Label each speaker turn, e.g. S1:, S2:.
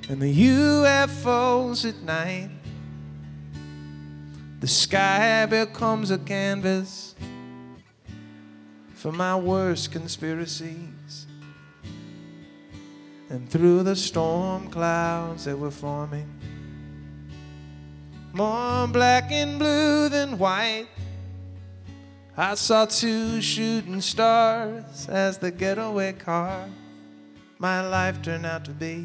S1: and the UFOs at night. The sky becomes a canvas for my worst conspiracies. And through the storm clouds that were forming, more black and blue than white, I saw two shooting stars as the getaway car my life turned out to be.